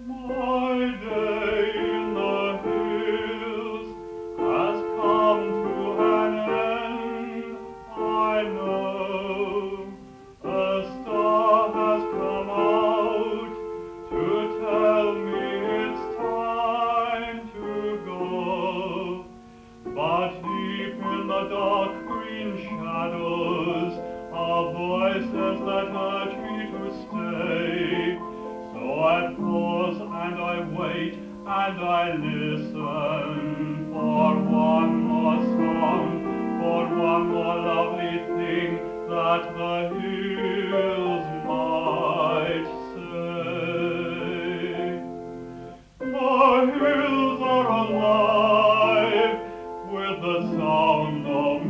My day in the hills has come to an end, I know. A star has come out to tell me it's time to go. But deep in the dark green shadows are voices that urge me to stay. So I pause and I wait and I listen for one more song, for one more lovely thing that the hills might say. The hills are alive with the sound of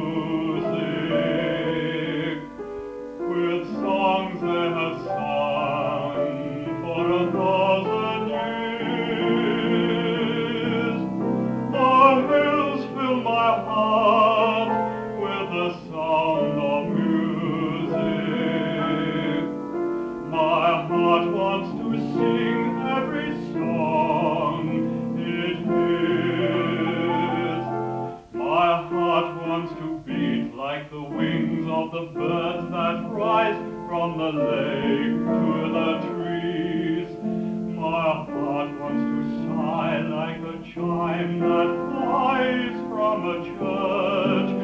music, with songs they have sung for 1,000 years. The hills fill my heart with the sound of music. My heart wants to sing every song it hears. My heart wants to beat like the wings of the birds that rise from the lake to the trees. My heart wants to sigh like a chime that flies from a church